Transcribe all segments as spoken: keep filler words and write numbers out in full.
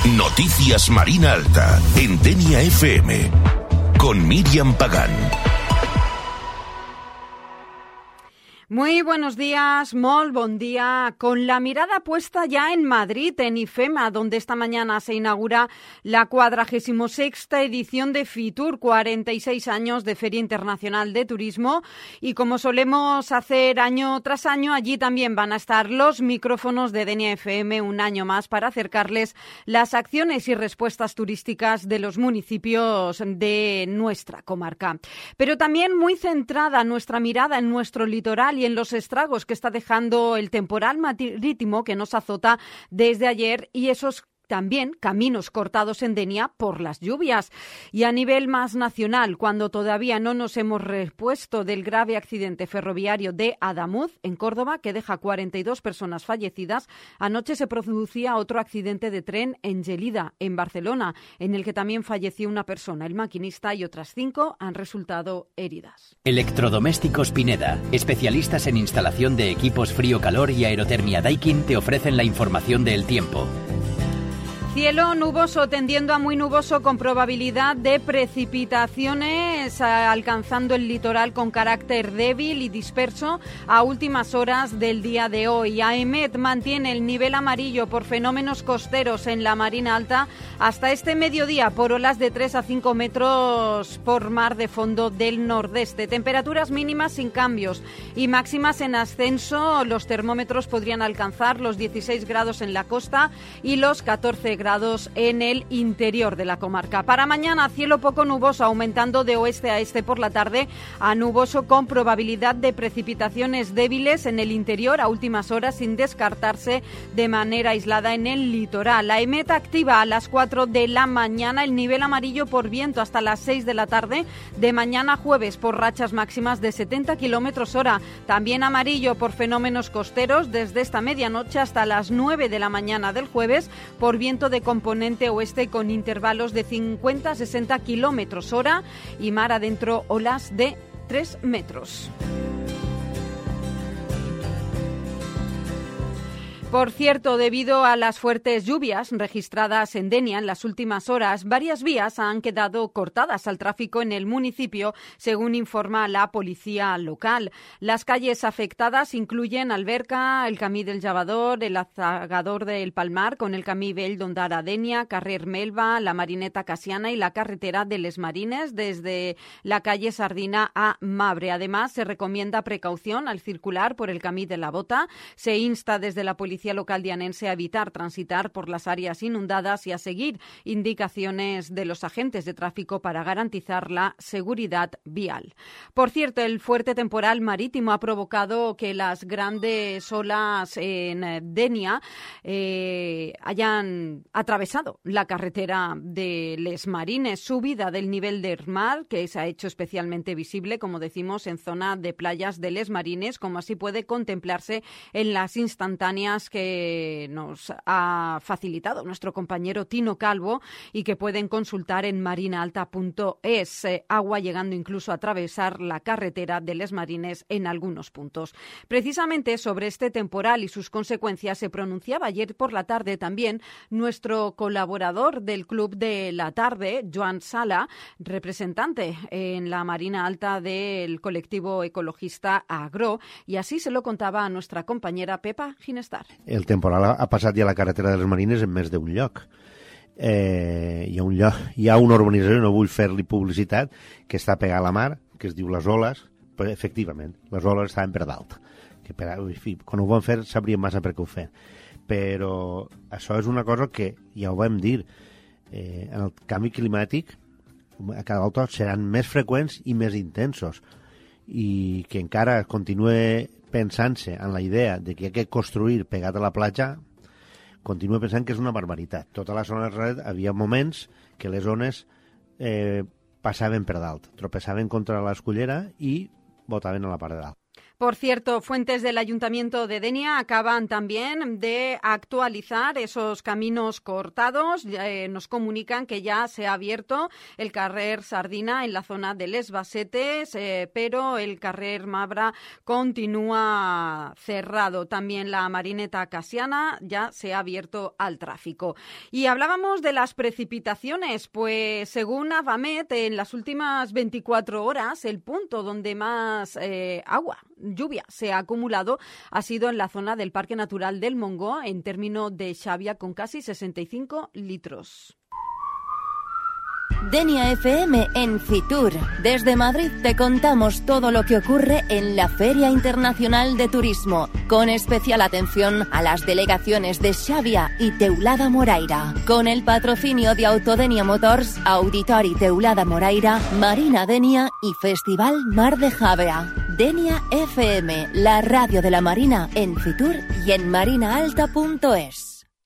Noticias Marina Alta, en Denia F M, con Miriam Pagán. Muy buenos días, molt bon día. Con la mirada puesta ya en Madrid, en IFEMA, donde esta mañana se inaugura la cuadragésima sexta edición de FITUR, cuarenta y seis años de Feria Internacional de Turismo. Y como solemos hacer año tras año, allí también van a estar los micrófonos de Denia F M un año más para acercarles las acciones y respuestas turísticas de los municipios de nuestra comarca. Pero también muy centrada nuestra mirada en nuestro litoral y en los estragos que está dejando el temporal marítimo que nos azota desde ayer y esos también caminos cortados en Denia por las lluvias. Y a nivel más nacional, cuando todavía no nos hemos repuesto del grave accidente ferroviario de Adamuz, en Córdoba, que deja cuarenta y dos personas fallecidas, anoche se producía otro accidente de tren en Gelida, en Barcelona, en el que también falleció una persona. El maquinista y otras cinco han resultado heridas. Electrodomésticos Pineda, especialistas en instalación de equipos frío-calor y aerotermia Daikin, te ofrecen la información del tiempo. Cielo nuboso tendiendo a muy nuboso con probabilidad de precipitaciones alcanzando el litoral con carácter débil y disperso a últimas horas del día de hoy. AEMET mantiene el nivel amarillo por fenómenos costeros en la Marina Alta hasta este mediodía por olas de tres a cinco metros por mar de fondo del nordeste. Temperaturas mínimas sin cambios y máximas en ascenso. Los termómetros podrían alcanzar los dieciséis grados en la costa y los catorce grados en el interior de la comarca. Para mañana, cielo poco nuboso, aumentando de oeste a este por la tarde a nuboso con probabilidad de precipitaciones débiles en el interior a últimas horas, sin descartarse de manera aislada en el litoral. La AEMET activa a las cuatro de la mañana el nivel amarillo por viento hasta las seis de la tarde de mañana jueves por rachas máximas de setenta kilómetros hora. También amarillo por fenómenos costeros desde esta medianoche hasta las nueve de la mañana del jueves por viento de componente oeste con intervalos de cincuenta a sesenta kilómetros hora y mar adentro olas de tres metros. Por cierto, debido a las fuertes lluvias registradas en Denia en las últimas horas, varias vías han quedado cortadas al tráfico en el municipio, según informa la policía local. Las calles afectadas incluyen Alberca, el Camí del Llavador, el Azagador del Palmar, con el Camí Vell d'Ondara Denia, Carrer Melva, la Marineta Casiana y la carretera de Les Marines, desde la calle Sardina a Mabre. Además, se recomienda precaución al circular por el Camí de la Bota. Se insta desde la policía local dianense a evitar transitar por las áreas inundadas y a seguir indicaciones de los agentes de tráfico para garantizar la seguridad vial. Por cierto, el fuerte temporal marítimo ha provocado que las grandes olas en Denia eh, hayan atravesado la carretera de Les Marines, subida del nivel del mar, que se ha hecho especialmente visible, como decimos, en zona de playas de Les Marines, como así puede contemplarse en las instantáneas que nos ha facilitado nuestro compañero Tino Calvo y que pueden consultar en marinaalta punto es. Eh, agua llegando incluso a atravesar la carretera de Les Marines en algunos puntos. Precisamente sobre este temporal y sus consecuencias se pronunciaba ayer por la tarde también nuestro colaborador del Club de la Tarde, Joan Sala, representante en la Marina Alta del colectivo ecologista Agro, y así se lo contaba a nuestra compañera Pepa Ginestar. El temporal ha passat ja la carretera de les Marines en més d'un lloc. Eh, hi ha un lloc, hi ha una urbanització, no vull fer-li publicitat, que està pegada a la mar, que es diu Les Oles, però efectivament, les oles estaven per dalt. Que per, en fi, quan ho vam fer sabríem massa per què ho fem. Però això és una cosa que, ja ho vam dir, eh, en el canvi climàtic a cada volta seran més freqüents i més intensos, i que encara continue pensant-se en la idea de que hi ha que construir pegat a la platja, continuo pensant que és una barbaritat. Tota la zona de red havia moments que les ones eh, passaven per dalt, tropessaven contra l'escullera i botaven a la part de dalt. Por cierto, fuentes del Ayuntamiento de Denia acaban también de actualizar esos caminos cortados. Eh, nos comunican que ya se ha abierto el carrer Sardina en la zona de Les Basetes, eh, pero el carrer Mabra continúa cerrado. También la Marineta Casiana ya se ha abierto al tráfico. Y hablábamos de las precipitaciones, pues según Avamet, en las últimas veinticuatro horas, el punto donde más eh, agua lluvia se ha acumulado ha sido en la zona del Parque Natural del Montgó, en término de Xavia, con casi sesenta y cinco litros. Denia F M en Fitur. Desde Madrid te contamos todo lo que ocurre en la Feria Internacional de Turismo, con especial atención a las delegaciones de Xavia y Teulada Moraira. Con el patrocinio de Autodenia Motors, Auditori Teulada Moraira, Marina Denia y Festival Mar de Javea. Denia F M, la radio de la Marina en Fitur y en marinaalta punto es.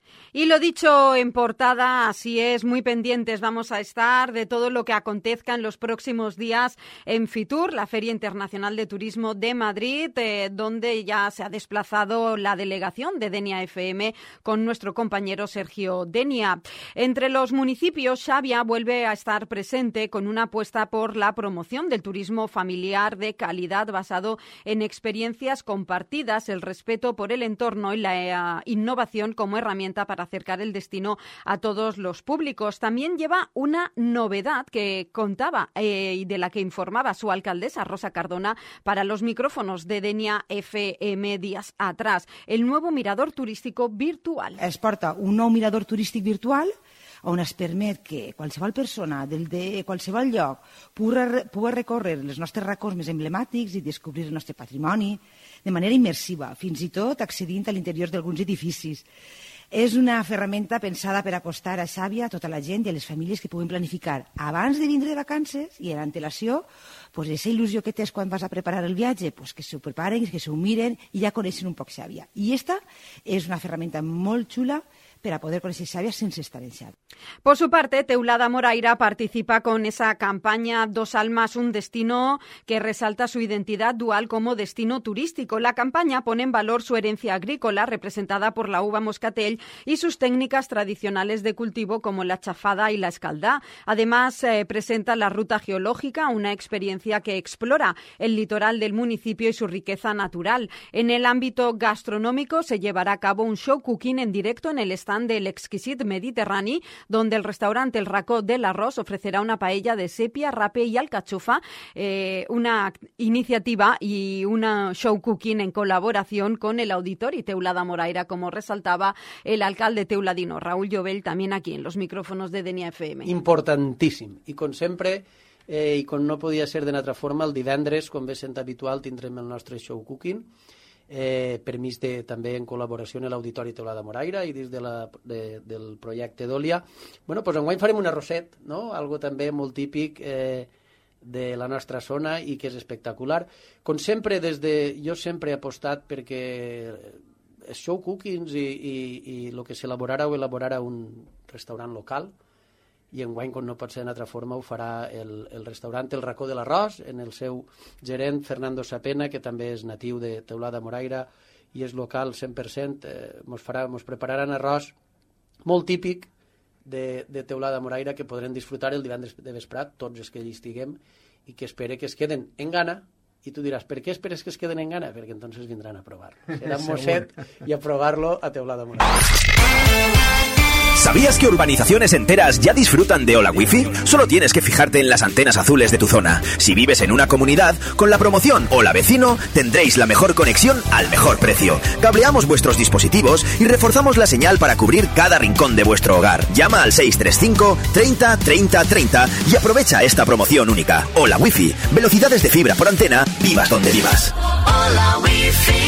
Y lo dicho en portada, así es, muy pendientes vamos a estar de todo lo que acontezca en los próximos días en Fitur, la Feria Internacional de Turismo de Madrid, eh, donde ya se ha desplazado la delegación de Denia F M con nuestro compañero Sergio Denia. Entre los municipios, Xavia vuelve a estar presente con una apuesta por la promoción del turismo familiar de calidad basado en experiencias compartidas, el respeto por el entorno y la eh, innovación como herramienta para acercar el destino a todos los públicos. También lleva una novedad que contaba eh, y de la que informaba su alcaldesa, Rosa Cardona, para los micrófonos de Denia F M días atrás. El nuevo mirador turístico virtual. Es porta un nou mirador turístic virtual on es permet que qualsevol persona del de qualsevol lloc pugui, pugui recórrer els nostres racons més emblemàtics i descobrir el nostre patrimoni de manera immersiva, fins i tot accedint a l'interior d'alguns edificis. És una ferramenta pensada per acostar a Xàbia a tota la gent i a les famílies que puguin planificar abans de vindre de vacances i en antelació, pues, esa il·lusió que tens quan vas a preparar el viatge, pues, que s'ho preparen, que s'ho miren i ja coneixen un poc Xàbia. I esta és una ferramenta molt xula para poder conocer Xàbia sin estar en Xàbia. Por su parte, Teulada Moraira participa con esa campaña Dos Almas, un destino que resalta su identidad dual como destino turístico. La campaña pone en valor su herencia agrícola, representada por la uva moscatel, y sus técnicas tradicionales de cultivo como la chafada y la escaldá. Además, eh, presenta la ruta geológica, una experiencia que explora el litoral del municipio y su riqueza natural. En el ámbito gastronómico se llevará a cabo un show cooking en directo en el stand del Exquisit Mediterrani, donde el restaurante El Racó del Arroz ofrecerá una paella de sepia, rape y alcachofa, eh, una iniciativa y una show cooking en colaboración con el Auditori Teulada Moraira, como resaltaba el alcalde teuladino Raúl Llobell, también aquí en los micrófonos de Denia F M. Importantíssim. I com sempre, eh, i com no podia ser d'una altra forma, el divendres, com bé sent habitual, tindrem el nostre show cooking, eh, permís de, també en col·laboració amb l'Auditori Teulada Moraira i dins de la, de, del projecte d'Òlia. Bueno, doncs enguany farem un arrosset, no? Algo també molt típic eh, de la nostra zona i que és espectacular. Com sempre, des de, jo sempre he apostat perquè els show cookings i, i, i el que s'elaborarà ho elaborarà un restaurant local, i enguany, com no pot ser d'una altra forma, ho farà el, el restaurant El Racó de l'Arròs, en el seu gerent Fernando Sapena, que també és natiu de Teulada Moraira i és local cent per cent. Eh, mos, farà, mos prepararan arròs molt típic de, de Teulada Moraira que podrem disfrutar el divendres de vesprat, tots els que allí estiguem, i que espere que es queden en gana. I tu diràs, per què esperes que es queden en gana? Perquè entonces vindran a provar. Serà un mosset i a provar-lo a Teulada Moraira. ¿Sabías que urbanizaciones enteras ya disfrutan de Hola Wifi? Solo tienes que fijarte en las antenas azules de tu zona. Si vives en una comunidad, con la promoción Hola Vecino, tendréis la mejor conexión al mejor precio. Cableamos vuestros dispositivos y reforzamos la señal para cubrir cada rincón de vuestro hogar. Llama al seis tres cinco, treinta, treinta, treinta y aprovecha esta promoción única. Hola Wifi, velocidades de fibra por antena, vivas donde vivas. Hola Wifi.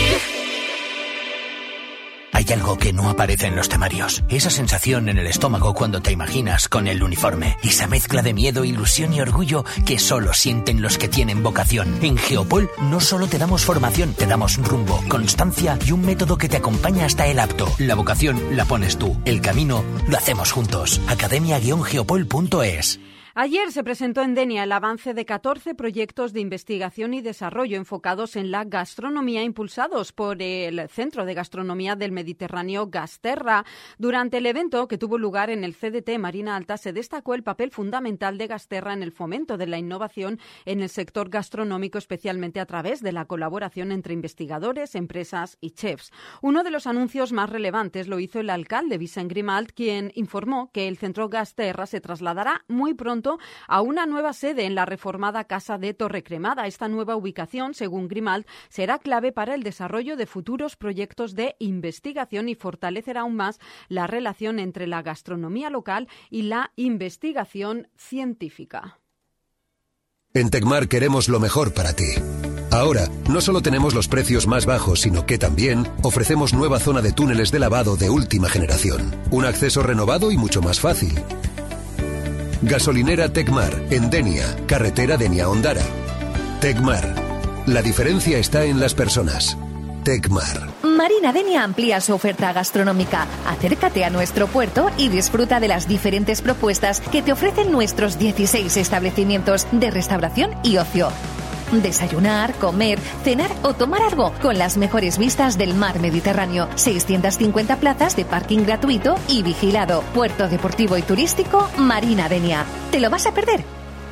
Hay algo que no aparece en los temarios. Esa sensación en el estómago cuando te imaginas con el uniforme. Esa mezcla de miedo, ilusión y orgullo que solo sienten los que tienen vocación. En Geopol no solo te damos formación, te damos rumbo, constancia y un método que te acompaña hasta el apto. La vocación la pones tú. El camino lo hacemos juntos. academia guion geopol punto es. Ayer se presentó en Denia el avance de catorce proyectos de investigación y desarrollo enfocados en la gastronomía impulsados por el Centro de Gastronomía del Mediterráneo Gasterra. Durante el evento que tuvo lugar en el C D T Marina Alta se destacó el papel fundamental de Gasterra en el fomento de la innovación en el sector gastronómico, especialmente a través de la colaboración entre investigadores, empresas y chefs. Uno de los anuncios más relevantes lo hizo el alcalde Vicent Grimalt, quien informó que el Centro Gasterra se trasladará muy pronto a una nueva sede en la reformada Casa de Torrecremada. Esta nueva ubicación, según Grimalt, será clave para el desarrollo de futuros proyectos de investigación y fortalecerá aún más la relación entre la gastronomía local y la investigación científica. En Tecmar queremos lo mejor para ti. Ahora, no solo tenemos los precios más bajos, sino que también ofrecemos nueva zona de túneles de lavado de última generación. Un acceso renovado y mucho más fácil. Gasolinera Tecmar, en Denia, carretera Denia-Ondara. Tecmar. La diferencia está en las personas. Tecmar. Marina Denia amplía su oferta gastronómica. Acércate a nuestro puerto y disfruta de las diferentes propuestas que te ofrecen nuestros dieciséis establecimientos de restauración y ocio. Desayunar, comer, cenar o tomar algo con las mejores vistas del mar Mediterráneo. seiscientas cincuenta plazas de parking gratuito y vigilado. Puerto deportivo y turístico Marina Denia. ¿Te lo vas a perder?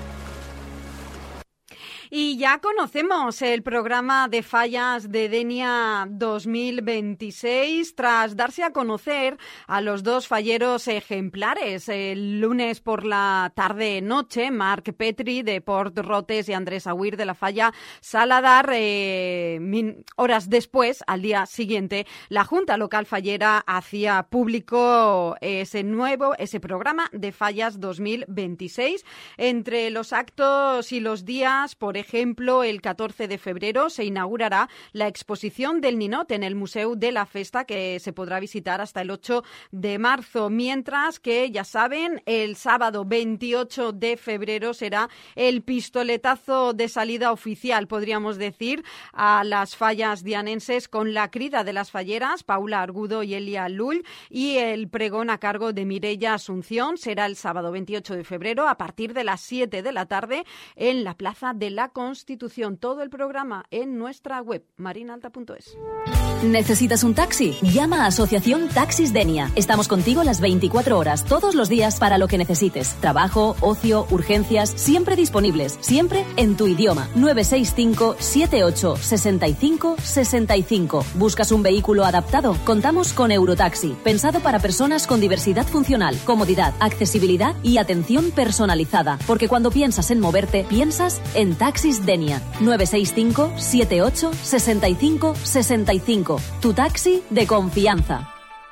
Y ya conocemos el programa de fallas de Denia dos mil veintiséis tras darse a conocer a los dos falleros ejemplares. El lunes por la tarde-noche, Marc Petri de Port Rotes y Andrés Aguirre de la falla Saladar. Eh, min, horas después, al día siguiente, la Junta Local Fallera hacía público ese nuevo, ese programa de fallas dos mil veintiséis. Entre los actos y los días, por ejemplo, el catorce de febrero se inaugurará la exposición del Ninot en el Museu de la Festa, que se podrá visitar hasta el ocho de marzo, mientras que, ya saben, el sábado veintiocho de febrero será el pistoletazo de salida oficial, podríamos decir, a las fallas dianenses con la crida de las falleras, Paula Argudo y Elia Lull, y el pregón a cargo de Mireia Asunción. Será el sábado veintiocho de febrero a partir de las siete de la tarde en la Plaza de la Constitución. Todo el programa en nuestra web, marinalta punto es. ¿Necesitas un taxi? Llama a Asociación Taxis Denia. Estamos contigo las veinticuatro horas, todos los días, para lo que necesites. Trabajo, ocio, urgencias, siempre disponibles, siempre en tu idioma. nueve seis cinco, siete ocho, seis cinco, seis cinco. ¿Buscas un vehículo adaptado? Contamos con Eurotaxi, pensado para personas con diversidad funcional, comodidad, accesibilidad y atención personalizada. Porque cuando piensas en moverte, piensas en Taxis Denia. nueve seis cinco, siete ocho, seis cinco, seis cinco. Tu taxi de confianza.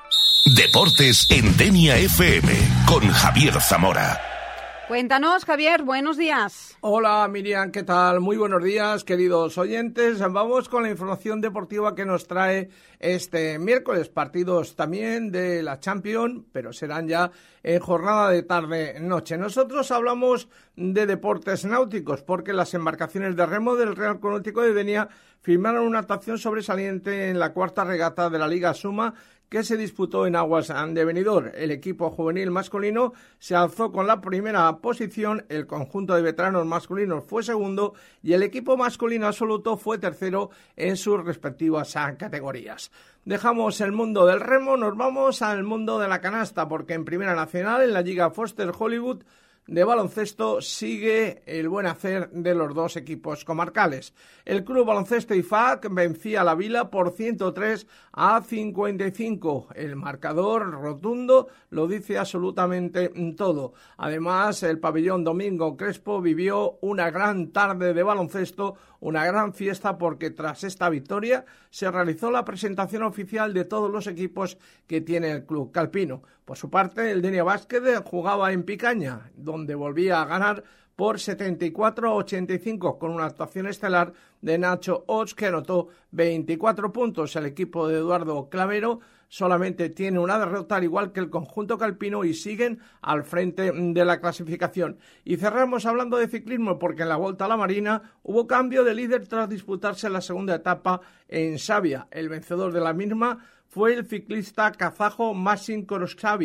Deportes en Denia F M con Javier Zamora. Cuéntanos, Javier, buenos días. Hola, Miriam, ¿qué tal? Muy buenos días, queridos oyentes. Vamos con la información deportiva que nos trae este miércoles. Partidos también de la Champions, pero serán ya en jornada de tarde-noche. Nosotros hablamos de deportes náuticos porque las embarcaciones de remo del Real Club Náutico de Denia firmaron una actuación sobresaliente en la cuarta regata de la Liga Suma, que se disputó en aguas de Benidorm. El equipo juvenil masculino se alzó con la primera posición, el conjunto de veteranos masculinos fue segundo y el equipo masculino absoluto fue tercero en sus respectivas categorías. Dejamos el mundo del remo, nos vamos al mundo de la canasta, porque en Primera Nacional, en la Liga Foster Hollywood de baloncesto, sigue el buen hacer de los dos equipos comarcales. El Club Baloncesto I F A C vencía a la Vila por ciento tres a cincuenta y cinco. El marcador rotundo lo dice absolutamente todo. Además, el pabellón Domingo Crespo vivió una gran tarde de baloncesto, una gran fiesta, porque tras esta victoria se realizó la presentación oficial de todos los equipos que tiene el club calpino. Por su parte, el Denia Basket jugaba en Picaña, donde volvía a ganar por setenta y cuatro a ochenta y cinco, con una actuación estelar de Nacho Ots, que anotó veinticuatro puntos. El equipo de Eduardo Clavero solamente tiene una derrota, al igual que el conjunto calpino, y siguen al frente de la clasificación. Y cerramos hablando de ciclismo, porque en la Volta a la Marina hubo cambio de líder tras disputarse la segunda etapa en Savia. El vencedor de la misma fue el ciclista kazajo Maxim Koroshavin.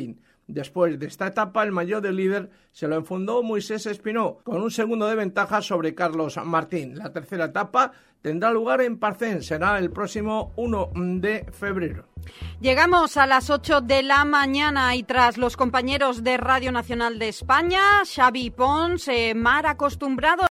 Después de esta etapa, el maillot de líder se lo enfundó Moisés Espinó, con un segundo de ventaja sobre Carlos Martín. La tercera etapa tendrá lugar en Parcén, será el próximo primero de febrero. Llegamos a las ocho de la mañana y tras los compañeros de Radio Nacional de España, Xavi Pons, eh, Mar acostumbrado